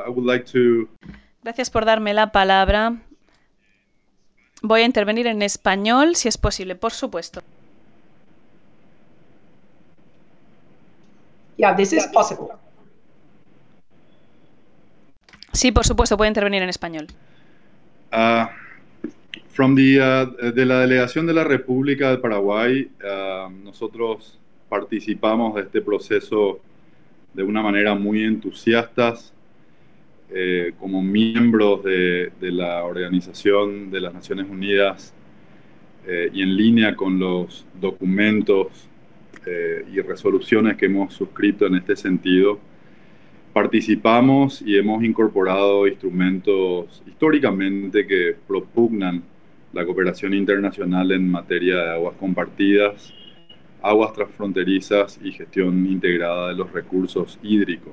I would like to. Gracias por darme la palabra. Voy a intervenir en español, si es posible, por supuesto. Yeah, this is possible. Sí, por supuesto, puedo intervenir en español. De la delegación de la República del Paraguay, nosotros participamos de este proceso de una manera muy entusiastas, como miembros de la Organización de las Naciones Unidas, y en línea con los documentos y resoluciones que hemos suscrito en este sentido. Participamos y hemos incorporado instrumentos históricamente que propugnan la cooperación internacional en materia de aguas compartidas, aguas transfronterizas y gestión integrada de los recursos hídricos.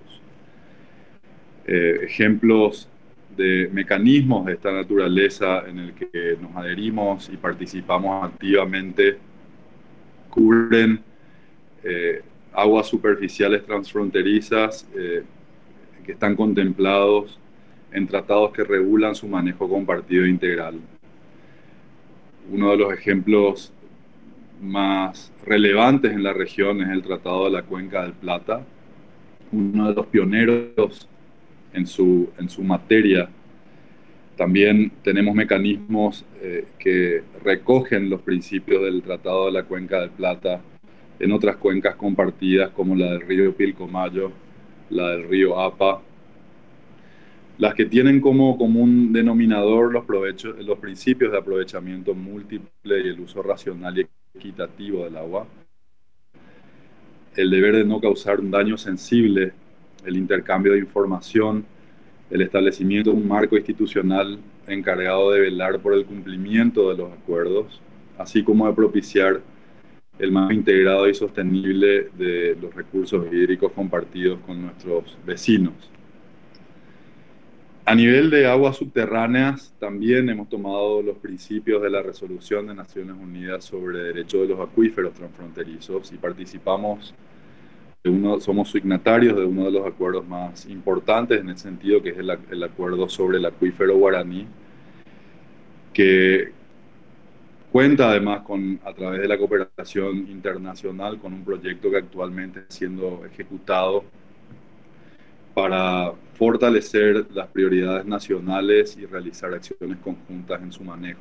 Ejemplos de mecanismos de esta naturaleza en el que nos adherimos y participamos activamente cubren aguas superficiales transfronterizas que están contemplados en tratados que regulan su manejo compartido e integral. Uno de los ejemplos más relevantes en la región es el Tratado de la Cuenca del Plata, uno de los pioneros en su materia. También tenemos mecanismos que recogen los principios del Tratado de la Cuenca del Plata en otras cuencas compartidas como la del río Pilcomayo, la del río Apa, las que tienen como común denominador los principios de aprovechamiento múltiple y el uso racional y equitativo del agua, el deber de no causar un daño sensible, el intercambio de información, el establecimiento de un marco institucional encargado de velar por el cumplimiento de los acuerdos, así como de propiciar el manejo integrado y sostenible de los recursos hídricos compartidos con nuestros vecinos. A nivel de aguas subterráneas, también hemos tomado los principios de la Resolución de Naciones Unidas sobre Derecho de los Acuíferos Transfronterizos y participamos somos signatarios de uno de los acuerdos más importantes en ese sentido, que es el acuerdo sobre el acuífero guaraní, que cuenta además a través de la cooperación internacional con un proyecto que actualmente está siendo ejecutado para fortalecer las prioridades nacionales y realizar acciones conjuntas en su manejo.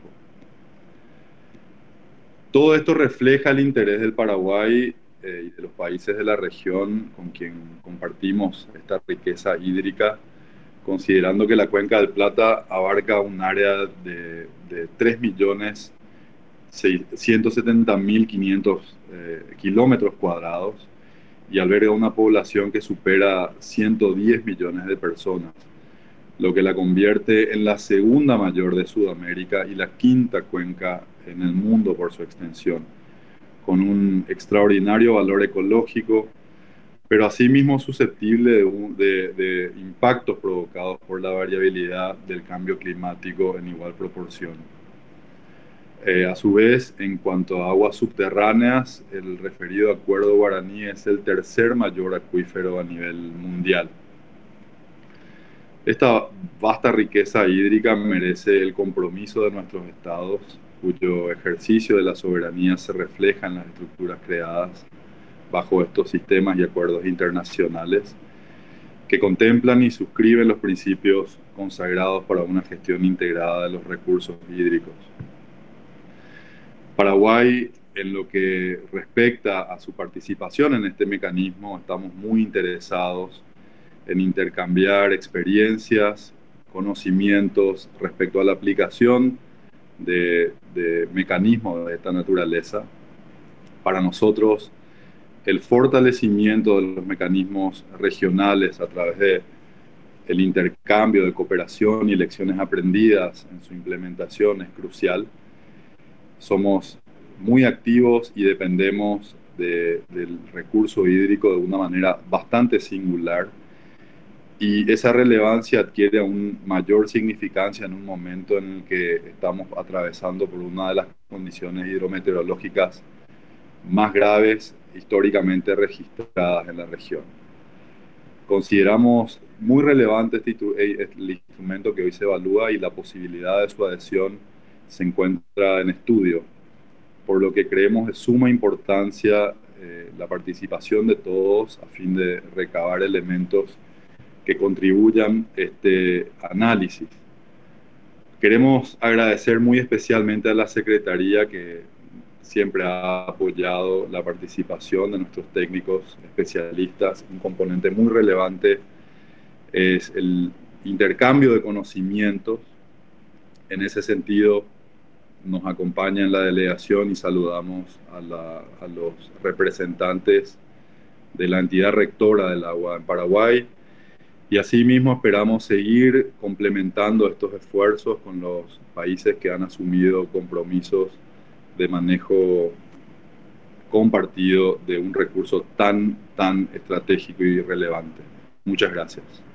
Todo esto refleja el interés del Paraguay y de los países de la región con quien compartimos esta riqueza hídrica, considerando que la Cuenca del Plata abarca un área de 3.170.500 kilómetros cuadrados y alberga una población que supera 110 millones de personas, lo que la convierte en la segunda mayor de Sudamérica y la quinta cuenca en el mundo por su extensión, con un extraordinario valor ecológico, pero asimismo susceptible de impactos provocados por la variabilidad del cambio climático en igual proporción. A su vez, en cuanto a aguas subterráneas, el referido acuerdo guaraní es el tercer mayor acuífero a nivel mundial. Esta vasta riqueza hídrica merece el compromiso de nuestros estados, cuyo ejercicio de la soberanía se refleja en las estructuras creadas bajo estos sistemas y acuerdos internacionales que contemplan y suscriben los principios consagrados para una gestión integrada de los recursos hídricos. Paraguay, en lo que respecta a su participación en este mecanismo, estamos muy interesados en intercambiar experiencias, conocimientos respecto a la aplicación de mecanismos de esta naturaleza. Para nosotros, el fortalecimiento de los mecanismos regionales a través de el intercambio de cooperación y lecciones aprendidas en su implementación es crucial. Somos muy activos y dependemos del recurso hídrico de una manera bastante singular, y esa relevancia adquiere aún mayor significancia en un momento en el que estamos atravesando por una de las condiciones hidrometeorológicas más graves históricamente registradas en la región. Consideramos muy relevante el instrumento que hoy se evalúa y la posibilidad de su adhesión se encuentra en estudio, por lo que creemos de suma importancia la participación de todos a fin de recabar elementos que contribuyan a este análisis. Queremos agradecer muy especialmente a la Secretaría que siempre ha apoyado la participación de nuestros técnicos especialistas. Un componente muy relevante es el intercambio de conocimientos. En ese sentido, nos acompaña en la delegación y saludamos a los representantes de la entidad rectora del agua en Paraguay. Y asimismo esperamos seguir complementando estos esfuerzos con los países que han asumido compromisos de manejo compartido de un recurso tan estratégico y relevante. Muchas gracias.